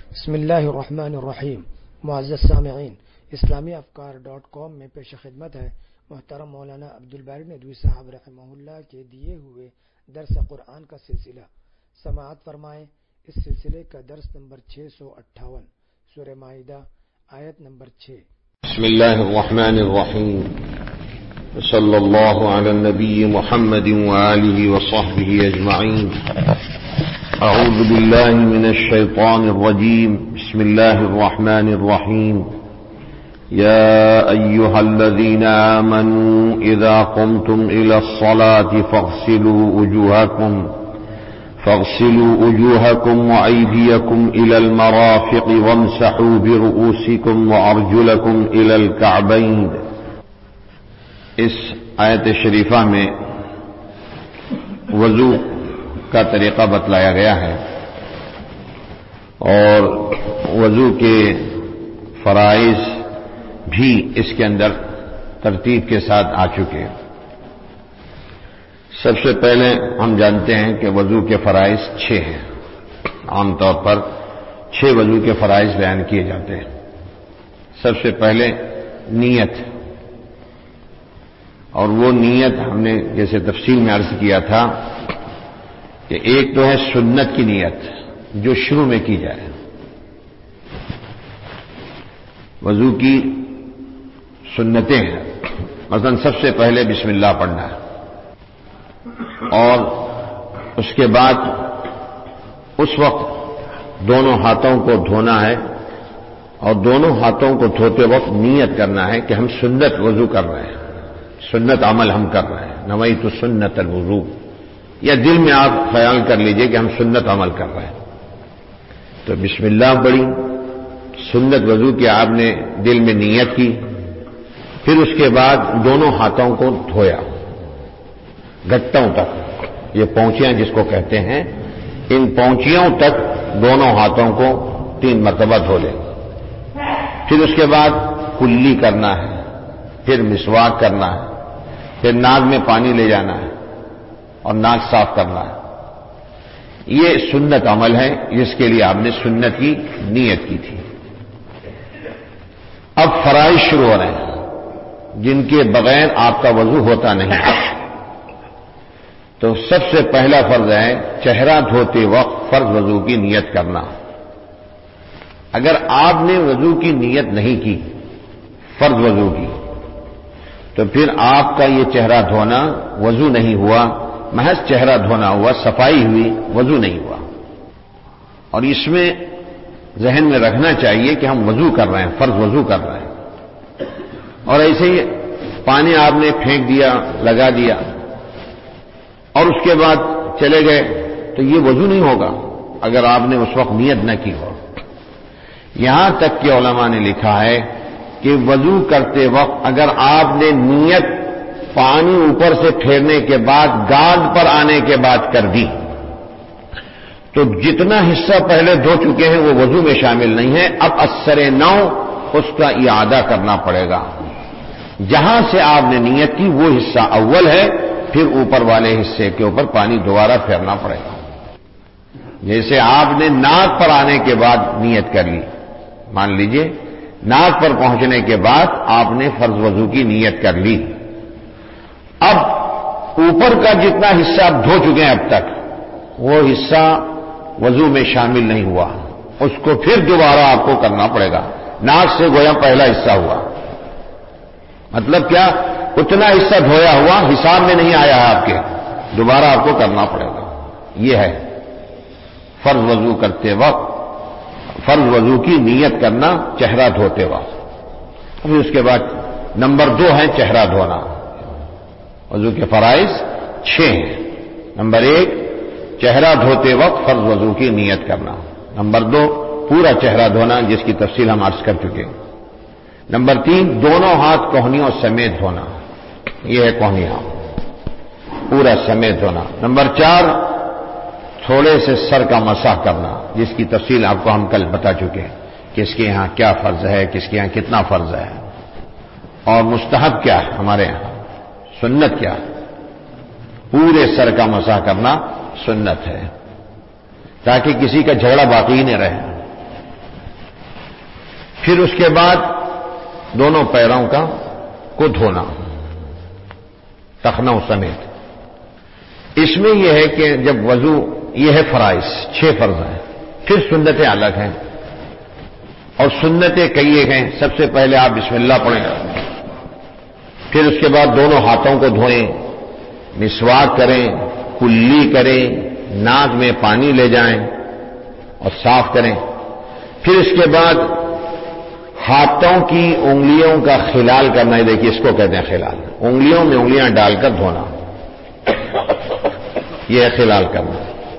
بسم اللہ الرحمن الرحیم۔ معزز سامعین، اسلامی افکار.com میں پیش خدمت ہے محترم مولانا عبدالباری ندوی صاحب رحمہ اللہ کے دیے ہوئے درس قرآن کا سلسلہ۔ سماعت فرمائیں۔ اس سلسلے کا درس نمبر 658، سورہ مائدہ، آیت نمبر 6۔ بسم اللہ الرحمن الرحیم، صلی اللہ علی النبی محمد وآلہ وصحبہ اجمعین۔ اعوذ باللہ من الشیطان الرجیم، بسم اللہ الرحمن الرحیم۔ یا ایہا الذین آمنوا اذا قمتم الى الصلاة فاغسلوا وجوهكم وأيديكم إلى المرافق وامسحوا برؤوسكم وأرجلكم إلى الكعبين۔ اس آیت شریفہ میں وضو کا طریقہ بتلایا گیا ہے اور وضو کے فرائض بھی اس کے اندر ترتیب کے ساتھ آ چکے ہیں۔ سب سے پہلے ہم جانتے ہیں کہ وضو کے فرائض 6 ہیں۔ عام طور پر 6 وضو کے فرائض بیان کیے جاتے ہیں۔ سب سے پہلے نیت، اور وہ نیت ہم نے جیسے تفصیل میں عرض کیا تھا کہ ایک تو ہے سنت کی نیت جو شروع میں کی جائے۔ وضو کی سنتیں ہیں، مثلا سب سے پہلے بسم اللہ پڑھنا ہے، اور اس کے بعد اس وقت دونوں ہاتھوں کو دھونا ہے، اور دونوں ہاتھوں کو دھوتے وقت نیت کرنا ہے کہ ہم سنت وضو کر رہے ہیں، سنت عمل ہم کر رہے ہیں۔ نویت سنت الوضو، یا دل میں آپ خیال کر لیجئے کہ ہم سنت عمل کر رہے ہیں۔ تو بسم اللہ پڑھی، سنت وضو کی آپ نے دل میں نیت کی، پھر اس کے بعد دونوں ہاتھوں کو دھویا گھٹوں تک، یہ پونچیاں جس کو کہتے ہیں، ان پونچیوں تک دونوں ہاتھوں کو 3 مرتبہ دھو لیں۔ پھر اس کے بعد کلی کرنا ہے، پھر مسواک کرنا ہے، پھر ناک میں پانی لے جانا ہے اور ناک صاف کرنا ہے۔ یہ سنت عمل ہے جس کے لیے آپ نے سنت کی نیت کی تھی۔ اب فرائض شروع ہو رہے ہیں جن کے بغیر آپ کا وضو ہوتا نہیں۔ تو سب سے پہلا فرض ہے چہرہ دھوتے وقت فرض وضو کی نیت کرنا۔ اگر آپ نے وضو کی نیت نہیں کی، فرض وضو کی، تو پھر آپ کا یہ چہرہ دھونا وضو نہیں ہوا، محض چہرہ دھونا ہوا، صفائی ہوئی، وضو نہیں ہوا۔ اور اس میں ذہن میں رکھنا چاہیے کہ ہم وضو کر رہے ہیں، فرض وضو کر رہے ہیں، اور ایسے ہی پانی آپ نے پھینک دیا، لگا دیا اور اس کے بعد چلے گئے، تو یہ وضو نہیں ہوگا اگر آپ نے اس وقت نیت نہ کی ہو۔ یہاں تک کہ علماء نے لکھا ہے کہ وضو کرتے وقت اگر آپ نے نیت پانی اوپر سے پھیرنے کے بعد گاد پر آنے کے بعد کر دی، تو جتنا حصہ پہلے دھو چکے ہیں وہ وضو میں شامل نہیں ہے، اب اثر نو اس کا اعادہ کرنا پڑے گا۔ جہاں سے آپ نے نیت کی وہ حصہ اول ہے، پھر اوپر والے حصے کے اوپر پانی دوبارہ پھیرنا پڑے گا۔ جیسے آپ نے ناک پر آنے کے بعد نیت کر لی، مان لیجئے ناک پر پہنچنے کے بعد آپ نے فرض وضو کی نیت کر لی، اب اوپر کا جتنا حصہ آپ دھو چکے ہیں اب تک، وہ حصہ وضو میں شامل نہیں ہوا، اس کو پھر دوبارہ آپ کو کرنا پڑے گا۔ ناک سے گویا پہلا حصہ ہوا، مطلب کیا؟ اتنا حصہ دھویا ہوا حساب میں نہیں آیا ہے آپ کے، دوبارہ آپ کو کرنا پڑے گا۔ یہ ہے فرض وضو کرتے وقت، فرض وضو کی نیت کرنا چہرہ دھوتے وقت۔ پھر اس کے بعد نمبر 2 ہے چہرہ دھونا۔ وضو کے فرائض 6 ہیں۔ نمبر 1 چہرہ دھوتے وقت فرض وضو کی نیت کرنا۔ نمبر 2 پورا چہرہ دھونا جس کی تفصیل ہم عرض کر چکے ہیں۔ نمبر 3 دونوں ہاتھ کوہنیوں سمیت دھونا، یہ ہے کوہنیاں پورا سمیت دھونا۔ نمبر 4 تھوڑے سے سر کا مسح کرنا، جس کی تفصیل آپ کو ہم کل بتا چکے ہیں، کس کے یہاں کیا فرض ہے، کس کے یہاں کتنا فرض ہے، اور مستحب کیا ہے، ہمارے یہاں سنت کیا ہے۔ پورے سر کا مسح کرنا سنت ہے، تاکہ کسی کا جھگڑا باقی ہی نہیں رہے۔ پھر اس کے بعد دونوں پیروں کو دھونا ٹخنوں سمیت. اس میں یہ ہے کہ جب وضو، یہ ہے فرائض، 6 فرض ہیں، پھر سنتیں الگ ہیں، اور سنتیں کئی ایک ہیں. سب سے پہلے آپ بسم اللہ پڑھیں، پھر اس کے بعد دونوں ہاتھوں کو دھوئیں، مسواک کریں، کلی کریں، ناک میں پانی لے جائیں اور صاف کریں. پھر اس کے بعد ہاتھوں کی انگلیوں کا خلال کرنا ہے. دیکھیے اس کو کہتے ہیں خلال، انگلیوں میں انگلیاں ڈال کر دھونا، یہ ہے خلال کرنا.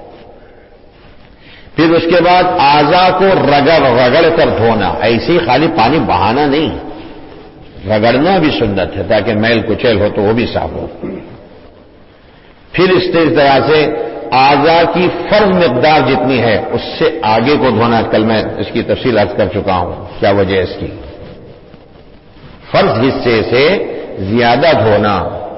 پھر اس کے بعد اعضاء کو رگڑ کر دھونا، ایسے ہی خالی پانی بہانا نہیں، رگڑنا بھی سنت ہے تاکہ میل کچیل ہو تو وہ بھی صاف ہو. پھر اس طرح سے اعضاء کی فرض مقدار جتنی ہے اس سے آگے کو دھونا. کل میں اس کی تفصیل عرض کر چکا ہوں کیا وجہ ہے اس کی. فرض حصے سے زیادہ دھونا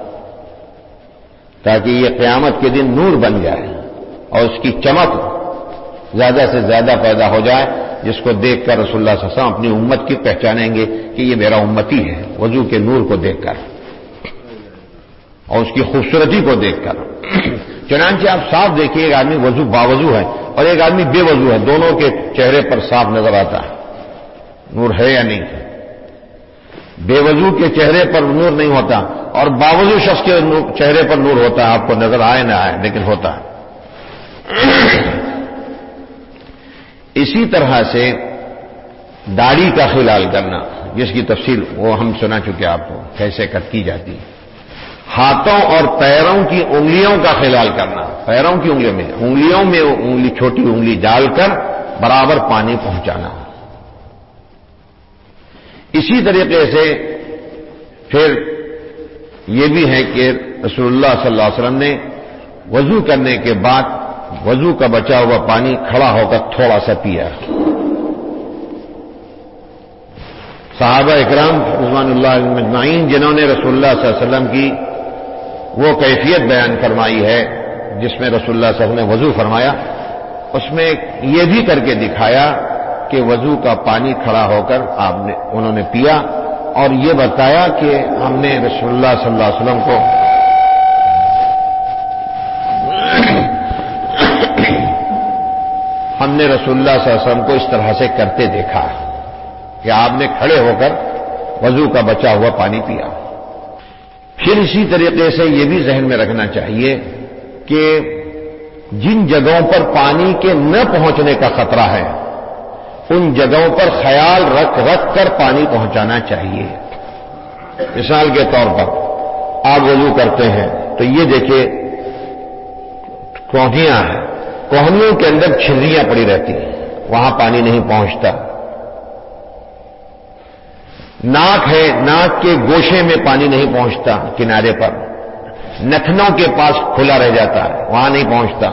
تاکہ یہ قیامت کے دن نور بن جائے اور اس کی چمک زیادہ سے زیادہ پیدا ہو جائے، جس کو دیکھ کر رسول اللہ صلی اللہ علیہ وسلم اپنی امت کی پہچانیں گے کہ یہ میرا امتی ہے، وضو کے نور کو دیکھ کر اور اس کی خوبصورتی کو دیکھ کر. چنانچہ آپ صاف دیکھیے، ایک آدمی وضو باوضو ہے اور ایک آدمی بے وضو ہے، دونوں کے چہرے پر صاف نظر آتا ہے نور ہے یا نہیں. بے وضو کے چہرے پر نور نہیں ہوتا اور باوضو شخص کے چہرے پر نور ہوتا ہے، آپ کو نظر آئے نہ آئے لیکن ہوتا ہے. اسی طرح سے داڑھی کا خلال کرنا، جس کی تفصیل وہ ہم سنا چکے آپ کو کیسے کٹ کی جاتی ہے. ہاتھوں اور پیروں کی انگلیوں کا خلال کرنا، پیروں کی انگلیوں میں انگلی چھوٹی انگلی ڈال کر برابر پانی پہنچانا. اسی طریقے سے پھر یہ بھی ہے کہ رسول اللہ صلی اللہ علیہ وسلم نے وضو کرنے کے بعد وضو کا بچا ہوا پانی کھڑا ہو کر تھوڑا سا پیا. صحابہ اکرام رضوان اللہ علیہم اجمعین جنہوں نے رسول اللہ صلی اللہ علیہ وسلم کی وہ کیفیت بیان فرمائی ہے جس میں رسول اللہ صلی اللہ علیہ وسلم نے وضو فرمایا، اس میں یہ بھی کر کے دکھایا کہ وضو کا پانی کھڑا ہو کر انہوں نے پیا اور یہ بتایا کہ ہم نے رسول اللہ صلی اللہ علیہ وسلم کو رسول اللہ صلی اللہ علیہ وسلم کو اس طرح سے کرتے دیکھا کہ آپ نے کھڑے ہو کر وضو کا بچا ہوا پانی پیا. پھر اسی طریقے سے یہ بھی ذہن میں رکھنا چاہیے کہ جن جگہوں پر پانی کے نہ پہنچنے کا خطرہ ہے ان جگہوں پر خیال رکھ کر پانی پہنچانا چاہیے. مثال کے طور پر آپ وضو کرتے ہیں تو یہ دیکھیں کوہنیاں ہیں، کوہنیوں کے اندر چھلریاں پڑی رہتی ہیں، وہاں پانی نہیں پہنچتا. ناک ہے، ناک کے گوشے میں پانی نہیں پہنچتا کنارے پر، نتنوں کے پاس کھلا رہ جاتا ہے، وہاں نہیں پہنچتا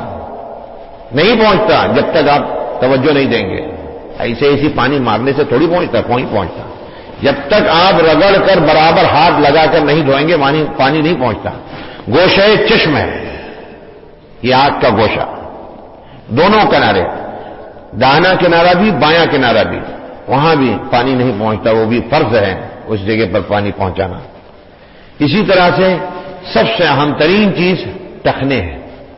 جب تک آپ توجہ نہیں دیں گے. ایسے پانی مارنے سے تھوڑی پہنچتا. جب تک آپ رگڑ کر برابر ہاتھ لگا کر نہیں دھوئیں گے پانی نہیں پہنچتا. گوشہ چشم ہے، یہ آنکھ کا گوشہ، دونوں کنارے، داہنا کنارہ بھی بایاں کنارہ بھی، وہاں بھی پانی نہیں پہنچتا. وہ بھی فرض ہے اس جگہ پر پانی پہنچانا. اسی طرح سے سب سے اہم ترین چیز ٹخنے ہیں.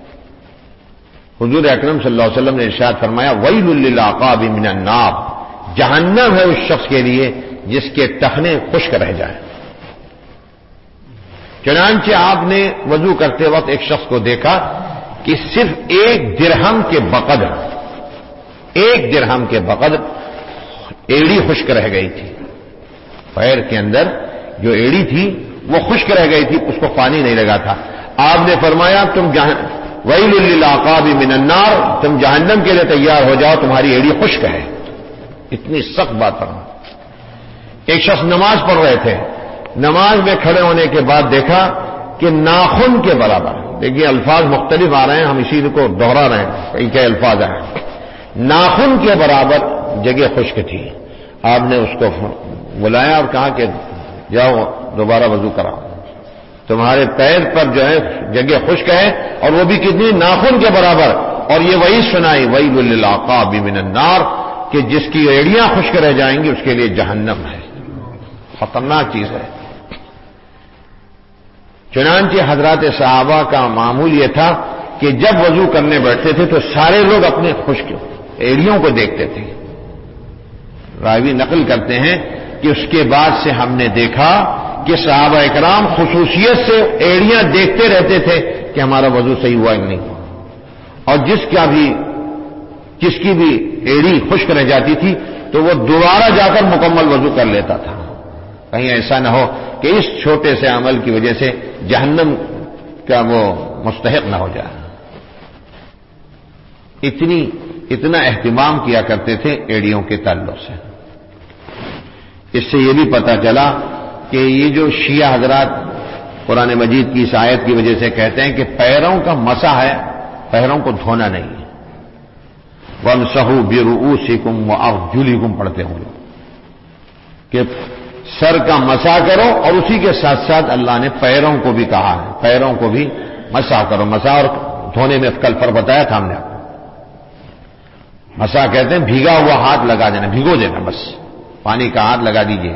حضور اکرم صلی اللہ علیہ وسلم نے ارشاد فرمایا ویل للعقاب من النار، جہنم ہے اس شخص کے لیے جس کے ٹخنے خشک رہ جائیں. چنانچہ آپ نے وضو کرتے وقت ایک شخص کو دیکھا کہ صرف 1 درہم کے بقدر ایڑی خشک رہ گئی تھی. پیر کے اندر جو ایڑی تھی وہ خشک رہ گئی تھی، اس کو پانی نہیں لگا تھا. آپ نے فرمایا ویل للعقاب من النار، تم جہنم کے لیے تیار ہو جاؤ، تمہاری ایڑی خشک ہے. اتنی سخت بات فرما. ایک شخص نماز پڑھ رہے تھے، نماز میں کھڑے ہونے کے بعد دیکھا کہ ناخن کے برابر، دیکھیے الفاظ مختلف آ رہے ہیں، ہم اسی کو دوہرا رہے ہیں، کئی الفاظ آئے ہیں. ناخن کے برابر جگہ خشک تھی. آپ نے اس کو بلایا اور کہا کہ جاؤ دوبارہ وضو کراؤ، تمہارے پیر پر جو ہے جگہ خشک ہے اور وہ بھی کتنی، ناخن کے برابر. اور یہ وہی سنائی ویل للعقاب من النار، کہ جس کی ایڑیاں خشک رہ جائیں گی اس کے لیے جہنم ہے، خطرناک چیز ہے۔ چنانچہ حضرات صحابہ کا معمول یہ تھا کہ جب وضو کرنے بیٹھتے تھے تو سارے لوگ اپنے خشک ایڑیوں کو دیکھتے تھے۔ راوی نقل کرتے ہیں کہ اس کے بعد سے ہم نے دیکھا کہ صحابہ اکرام خصوصیت سے ایڑیاں دیکھتے رہتے تھے کہ ہمارا وضو صحیح ہوا کہ نہیں، اور جس کی بھی ایڑی خشک رہ جاتی تھی تو وہ دوبارہ جا کر مکمل وضو کر لیتا تھا، کہیں ایسا نہ ہو کہ اس چھوٹے سے عمل کی وجہ سے جہنم کا وہ مستحق نہ ہو جائے۔ اتنا اہتمام کیا کرتے تھے ایڑیوں کے تعلق سے۔ اس سے یہ بھی پتہ چلا کہ یہ جو شیعہ حضرات قرآن مجید کی اس آیت کی وجہ سے کہتے ہیں کہ پیروں کا مسح ہے، پیروں کو دھونا نہیں ہے، وَامْسَحُوا بِرُؤُوسِكُمْ وَأَرْجُلِكُمْ پڑھتے ہوں لوگ کہ سر کا مسح کرو، اور اسی کے ساتھ ساتھ اللہ نے پیروں کو بھی کہا ہے، پیروں کو بھی مسح کرو۔ مسح اور دھونے میں کل فرق بتایا تھا ہم نے آپ کو۔ مسح کہتے ہیں بھیگا ہوا ہاتھ لگا دینا، بھگو دینا، بس پانی کا ہاتھ لگا دیجئے،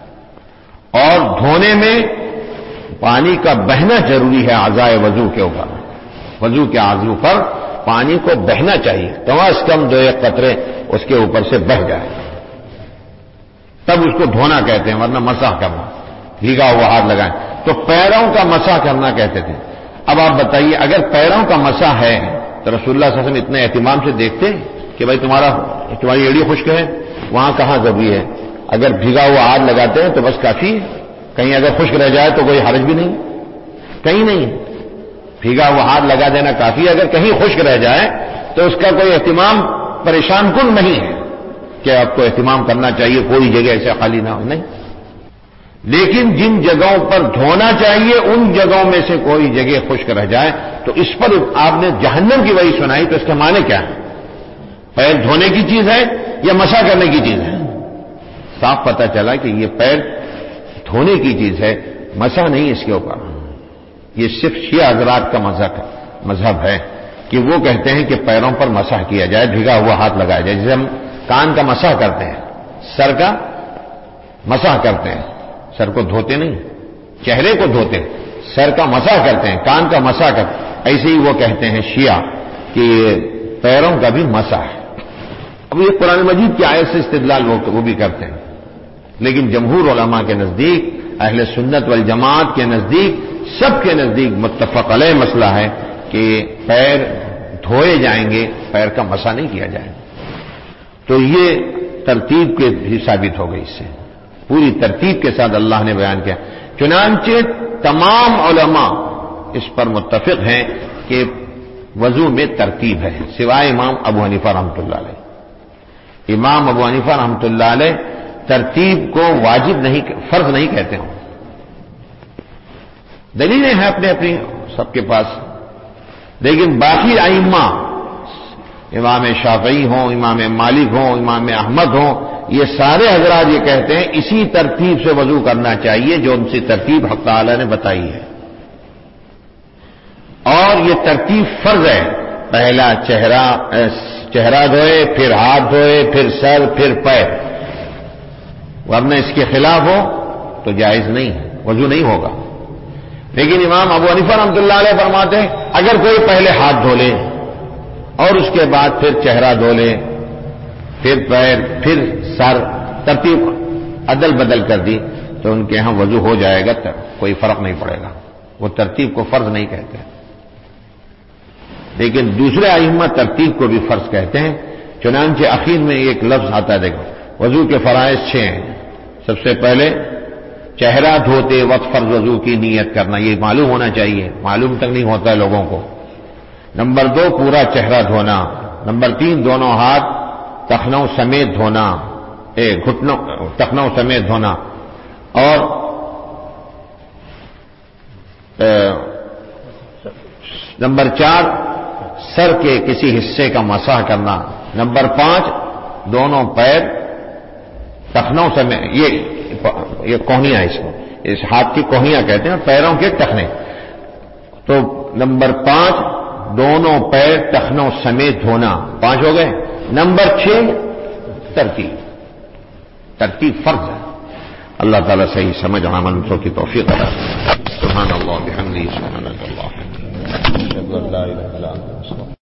اور دھونے میں پانی کا بہنا ضروری ہے اعضائے وضو کے اوپر، وضو کے اعضاء پر پانی کو بہنا چاہیے، کم از کم 2-1 قطرے اس کے اوپر سے بہ جائے، تب اس کو دھونا کہتے ہیں، ورنہ مسح کرنا، بھیگا ہوا ہاتھ لگائیں۔ تو پیروں کا مسح کرنا کہتے تھے۔ اب آپ بتائیے اگر پیروں کا مسح ہے تو رسول اللہ صلی اللہ علیہ وسلم اتنے اہتمام سے دیکھتے کہ بھائی تمہاری ایڑی خشک ہے، وہاں کہاں ضروری ہے؟ اگر بھیگا ہوا ہاتھ لگاتے ہیں تو بس کافی ہے، کہیں اگر خشک رہ جائے تو کوئی حرج بھی نہیں، کہیں نہیں، بھیگا ہوا ہاتھ لگا دینا کافی ہے۔ اگر کہیں خشک رہ جائے تو اس کا کوئی اہتمام پریشان کن نہیں ہے کہ آپ کو اہتمام کرنا چاہیے کوئی جگہ ایسے خالی نہ ہو، نہیں۔ لیکن جن جگہوں پر دھونا چاہیے ان جگہوں میں سے کوئی جگہ خشک رہ جائے تو اس پر آپ نے جہنم کی وحی سنائی، تو اس کا معنی کیا ہے؟ پیر دھونے کی چیز ہے یا مسح کرنے کی چیز ہے؟ صاف پتہ چلا کہ یہ پیر دھونے کی چیز ہے، مسح نہیں اس کے اوپر۔ یہ صرف شیعہ حضرات کا مذہب ہے کہ وہ کہتے ہیں کہ پیروں پر مسح کیا جائے، بھیگا ہوا ہاتھ لگایا جائے، جیسے ہم کان کا مسح کرتے ہیں، سر کا مسح کرتے ہیں، سر کو دھوتے نہیں، چہرے کو دھوتے ہیں، سر کا مسح کرتے ہیں، کان کا مسح کرتے ہیں، ایسے ہی وہ کہتے ہیں شیعہ کہ پیروں کا بھی مسح ہے۔ اب یہ قرآن مجید کی آیت سے استدلال وہ بھی کرتے ہیں، لیکن جمہور علماء کے نزدیک، اہل سنت والجماعت کے نزدیک، سب کے نزدیک متفق علیہ مسئلہ ہے کہ پیر دھوئے جائیں گے، پیر کا مسح نہیں کیا جائے گا۔ تو یہ ترتیب کے بھی ثابت ہو گئی، اس سے پوری ترتیب کے ساتھ اللہ نے بیان کیا۔ چنانچہ تمام علماء اس پر متفق ہیں کہ وضو میں ترتیب ہے، سوائے امام ابو حنیفہ رحمۃ اللہ علیہ۔ امام ابو حنیفہ رحمۃ اللہ علیہ ترتیب کو واجب نہیں، فرض نہیں کہتے ہوں، دلیلیں ہیں اپنے اپنی سب کے پاس، لیکن باقی ائمہ، امام شافعی ہوں، امام مالک ہوں، امام احمد ہوں، یہ سارے حضرات یہ کہتے ہیں اسی ترتیب سے وضو کرنا چاہیے جو ان سے ترتیب حق تعالی نے بتائی ہے، اور یہ ترتیب فرض ہے، پہلا چہرہ دھوئے، پھر ہاتھ دھوئے، پھر سر، پھر پیر، ورنہ اس کے خلاف ہو تو جائز نہیں ہے، وضو نہیں ہوگا۔ لیکن امام ابو حنیفہ رحمۃ اللہ علیہ فرماتے ہیں اگر کوئی پہلے ہاتھ دھو لے اور اس کے بعد پھر چہرہ دھو لے، پھر پیر، پھر سر، ترتیب عدل بدل کر دی تو ان کے ہاں وضو ہو جائے گا، کوئی فرق نہیں پڑے گا، وہ ترتیب کو فرض نہیں کہتے۔ لیکن دوسرے ائمہ ترتیب کو بھی فرض کہتے ہیں، چنانچہ اخیر میں ایک لفظ آتا ہے، دیکھو وضو کے فرائض 6 ہیں۔ سب سے پہلے چہرہ دھوتے وقت فرض وضو کی نیت کرنا، یہ معلوم ہونا چاہیے، معلوم تک نہیں ہوتا ہے لوگوں کو۔ نمبر 2 پورا چہرہ دھونا۔ نمبر 3 دونوں ہاتھ ٹخنوں سمیت دھونا، ٹخنوں سمیت دھونا، اور نمبر 4 سر کے کسی حصے کا مسح کرنا۔ نمبر 5 دونوں پیر ٹخنوں سمیت، یہ کوہنیاں، اس ہاتھ کی کوہنیاں کہتے ہیں، پیروں کے ٹخنے۔ تو نمبر 5 دونوں پیر ٹخنوں سمیت دھونا، 5 ہو گئے۔ نمبر 6 ترتیب فرض ہے. اللہ تعالیٰ صحیح سمجھ عملوں کی توفیق عطا فرمائے. سبحان اللہ بحمدہ سبحانک اللہم اشہد ان لا الہ الا انت.